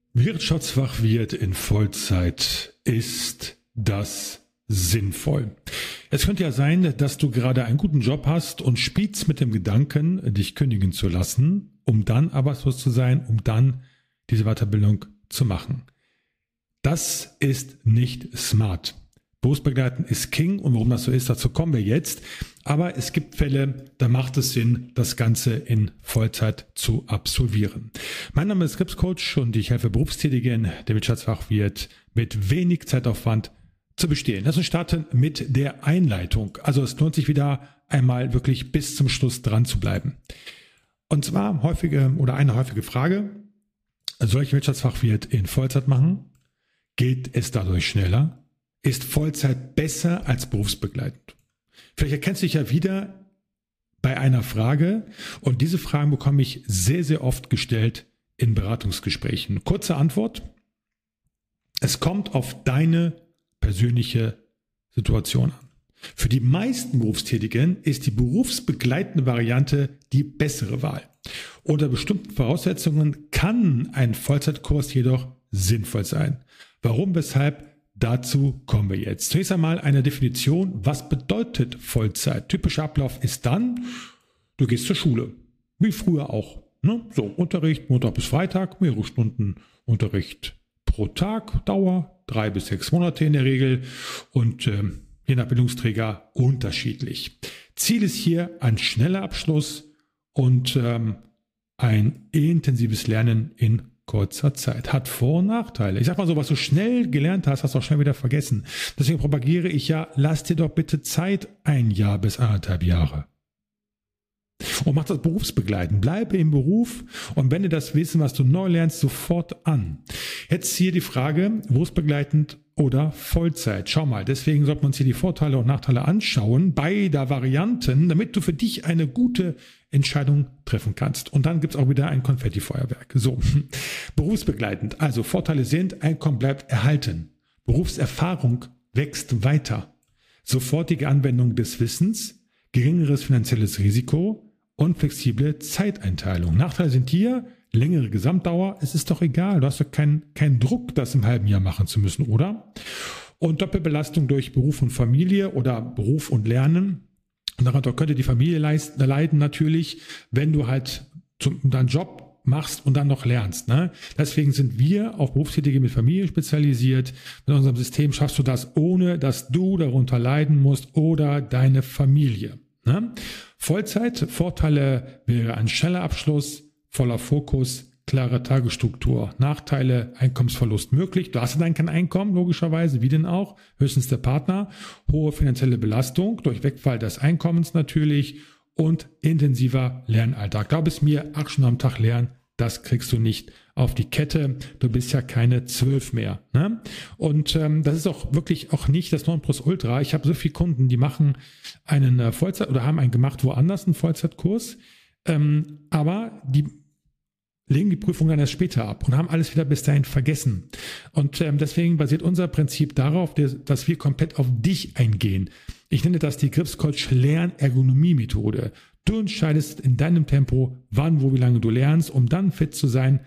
Wirtschaftsfachwirt in Vollzeit, ist das sinnvoll? Es könnte ja sein, dass du gerade einen guten Job hast und spielst mit dem Gedanken, dich kündigen zu lassen, um dann arbeitslos zu sein, um dann diese Weiterbildung zu machen. Das ist nicht smart. Berufsbegleiten ist King und warum das so ist, dazu kommen wir jetzt. Aber es gibt Fälle, da macht es Sinn, das Ganze in Vollzeit zu absolvieren. Mein Name ist Krebscoach und ich helfe Berufstätigen, der Wirtschaftsfachwirt, mit wenig Zeitaufwand zu bestehen. Lass uns starten mit der Einleitung. Also es lohnt sich wieder einmal wirklich bis zum Schluss dran zu bleiben. Und zwar eine häufige Frage: Soll ich Wirtschaftsfachwirt in Vollzeit machen? Geht es dadurch schneller? Ist Vollzeit besser als berufsbegleitend? Vielleicht erkennst du dich ja wieder bei einer Frage und diese Fragen bekomme ich sehr, sehr oft gestellt in Beratungsgesprächen. Kurze Antwort: Es kommt auf deine persönliche Situation an. Für die meisten Berufstätigen ist die berufsbegleitende Variante die bessere Wahl. Unter bestimmten Voraussetzungen kann ein Vollzeitkurs jedoch sinnvoll sein. Warum, weshalb? Dazu kommen wir jetzt. Zunächst einmal eine Definition. Was bedeutet Vollzeit? Typischer Ablauf ist dann, du gehst zur Schule. Wie früher auch. Ne? So, Unterricht Montag bis Freitag, mehrere Stunden Unterricht pro Tag, Dauer 3 bis 6 Monate in der Regel und je nach Bildungsträger unterschiedlich. Ziel ist hier ein schneller Abschluss und ein intensives Lernen in kurzer Zeit. Hat Vor- und Nachteile. Ich sag mal so, was du schnell gelernt hast, hast du auch schnell wieder vergessen. Deswegen propagiere ich ja, lass dir doch bitte Zeit, 1 Jahr bis 1,5 Jahre. Und mach das berufsbegleitend. Bleibe im Beruf und wende das Wissen, was du neu lernst, sofort an. Jetzt hier die Frage, berufsbegleitend oder Vollzeit. Schau mal, deswegen sollten wir uns hier die Vorteile und Nachteile anschauen, beider Varianten, damit du für dich eine gute Entscheidung treffen kannst. Und dann gibt es auch wieder ein Konfettifeuerwerk. So, berufsbegleitend. Also Vorteile sind, Einkommen bleibt erhalten. Berufserfahrung wächst weiter. Sofortige Anwendung des Wissens, geringeres finanzielles Risiko und flexible Zeiteinteilung. Nachteile sind hier längere Gesamtdauer. Es ist doch egal, du hast doch keinen Druck, das im halben Jahr machen zu müssen, oder? Und Doppelbelastung durch Beruf und Familie oder Beruf und Lernen. Und daran könnte die Familie leiden natürlich, wenn du halt deinen Job machst und dann noch lernst. Ne? Deswegen sind wir auf Berufstätige mit Familie spezialisiert. Mit unserem System schaffst du das, ohne dass du darunter leiden musst oder deine Familie. Ne? Vollzeit, Vorteile wäre ein schneller Abschluss, voller Fokus, klare Tagesstruktur. Nachteile, Einkommensverlust möglich. Du hast dann kein Einkommen, logischerweise, wie denn auch? Höchstens der Partner. Hohe finanzielle Belastung durch Wegfall des Einkommens natürlich und intensiver Lernalltag. Glaub es mir, 8 Stunden am Tag lernen, das kriegst du nicht auf die Kette. Du bist ja keine 12 mehr. Ne? Und das ist auch wirklich auch nicht das Nonplusultra. Ich habe so viele Kunden, die machen einen Vollzeit oder haben einen gemacht woanders, einen Vollzeitkurs, aber die legen die Prüfung dann erst später ab und haben alles wieder bis dahin vergessen. Und deswegen basiert unser Prinzip darauf, dass wir komplett auf dich eingehen. Ich nenne das die Krebscoach Lernergonomie-Methode. Du entscheidest in deinem Tempo, wann, wo, wie lange du lernst, um dann fit zu sein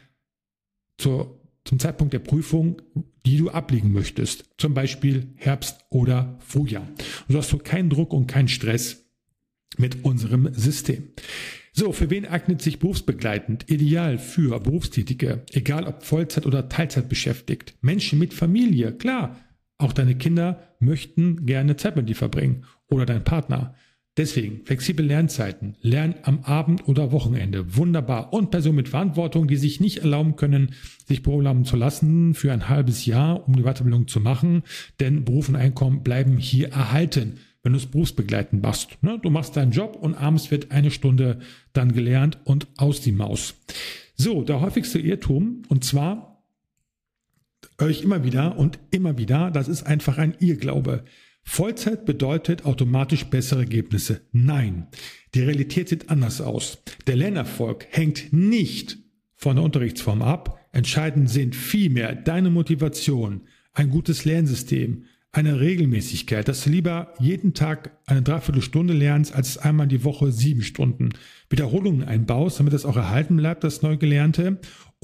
zum Zeitpunkt der Prüfung, die du ablegen möchtest. Zum Beispiel Herbst oder Frühjahr. Und so hast du keinen Druck und keinen Stress mit unserem System. So, für wen eignet sich berufsbegleitend? Ideal für Berufstätige, egal ob Vollzeit oder Teilzeit beschäftigt. Menschen mit Familie, klar. Auch deine Kinder möchten gerne Zeit mit dir verbringen oder dein Partner. Deswegen flexible Lernzeiten, Lernen am Abend oder Wochenende, wunderbar. Und Personen mit Verantwortung, die sich nicht erlauben können, sich beurlauben zu lassen für ein halbes Jahr, um die Weiterbildung zu machen. Denn Beruf und Einkommen bleiben hier erhalten, wenn du es berufsbegleitend machst. Ne? Du machst deinen Job und abends wird 1 Stunde dann gelernt und aus die Maus. So, der häufigste Irrtum, und zwar höre ich immer wieder, das ist einfach ein Irrglaube. Vollzeit bedeutet automatisch bessere Ergebnisse. Nein, die Realität sieht anders aus. Der Lernerfolg hängt nicht von der Unterrichtsform ab. Entscheidend sind vielmehr deine Motivation, ein gutes Lernsystem, eine Regelmäßigkeit, dass du lieber jeden Tag eine Dreiviertelstunde lernst, als einmal die Woche 7 Stunden. Wiederholungen einbaust, damit das auch erhalten bleibt, das Neugelernte. Und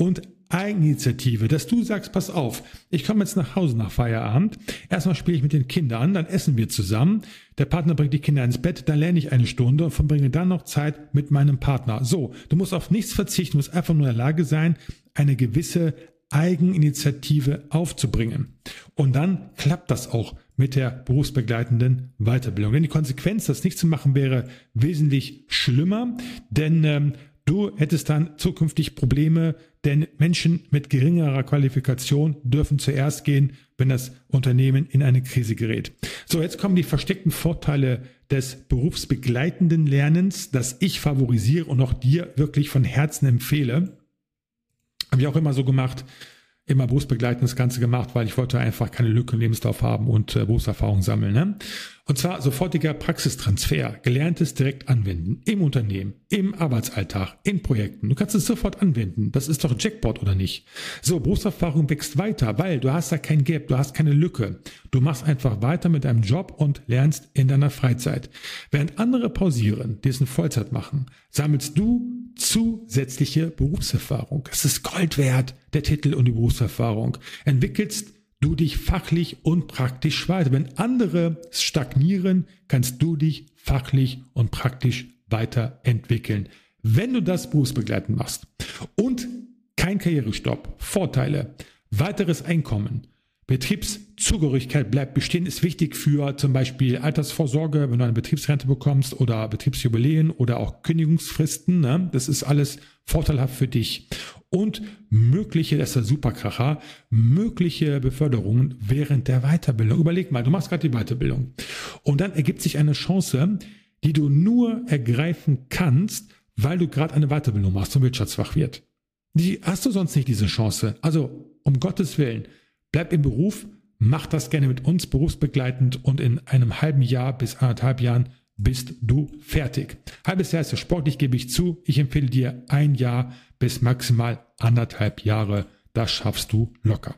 Eigeninitiative, dass du sagst, pass auf, ich komme jetzt nach Hause nach Feierabend, erstmal spiele ich mit den Kindern, dann essen wir zusammen, der Partner bringt die Kinder ins Bett, dann lerne ich eine Stunde und verbringe dann noch Zeit mit meinem Partner. So, du musst auf nichts verzichten, du musst einfach nur in der Lage sein, eine gewisse Eigeninitiative aufzubringen. Und dann klappt das auch mit der berufsbegleitenden Weiterbildung. Denn die Konsequenz, das nicht zu machen, wäre wesentlich schlimmer, denn du hättest dann zukünftig Probleme, denn Menschen mit geringerer Qualifikation dürfen zuerst gehen, wenn das Unternehmen in eine Krise gerät. So, jetzt kommen die versteckten Vorteile des berufsbegleitenden Lernens, das ich favorisiere und auch dir wirklich von Herzen empfehle. Habe ich auch immer so gemacht, immer berufsbegleitend das Ganze gemacht, weil ich wollte einfach keine Lücke im Lebenslauf haben und Berufserfahrung sammeln. Ne? Und zwar sofortiger Praxistransfer, Gelerntes direkt anwenden, im Unternehmen, im Arbeitsalltag, in Projekten. Du kannst es sofort anwenden. Das ist doch Jackpot, oder nicht? So, Berufserfahrung wächst weiter, weil du hast da kein Gap, du hast keine Lücke. Du machst einfach weiter mit deinem Job und lernst in deiner Freizeit. Während andere pausieren, die es in Vollzeit machen, sammelst du zusätzliche Berufserfahrung. Es ist Gold wert, der Titel und die Berufserfahrung. Entwickelst du dich fachlich und praktisch weiter. Wenn andere stagnieren, kannst du dich fachlich und praktisch weiterentwickeln. Wenn du das berufsbegleitend machst und kein Karrierestopp, Vorteile, weiteres Einkommen, Betriebszugehörigkeit bleibt bestehen, ist wichtig für zum Beispiel Altersvorsorge, wenn du eine Betriebsrente bekommst oder Betriebsjubiläen oder auch Kündigungsfristen. Ne? Das ist alles vorteilhaft für dich. Und mögliche, das ist der Superkracher, mögliche Beförderungen während der Weiterbildung. Überleg mal, du machst gerade die Weiterbildung und dann ergibt sich eine Chance, die du nur ergreifen kannst, weil du gerade eine Weiterbildung machst zum Wirtschaftsfachwirt. Die hast du sonst nicht, diese Chance. Also um Gottes Willen, bleib im Beruf, mach das gerne mit uns berufsbegleitend und in einem halben Jahr bis 1,5 Jahren bist du fertig. Halbes Jahr ist ja sportlich, gebe ich zu. Ich empfehle dir 1 Jahr bis maximal 1,5 Jahre. Das schaffst du locker.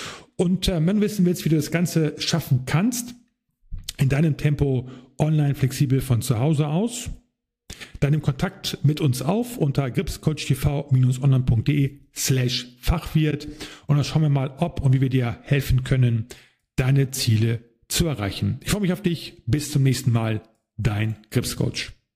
Und wenn du wissen willst, wie du das Ganze schaffen kannst, in deinem Tempo online flexibel von zu Hause aus, dann nimm Kontakt mit uns auf unter gripscoachtv-online.de/Fachwirt und dann schauen wir mal, ob und wie wir dir helfen können, deine Ziele zu erreichen. Ich freue mich auf dich. Bis zum nächsten Mal. Dein Gripscoach.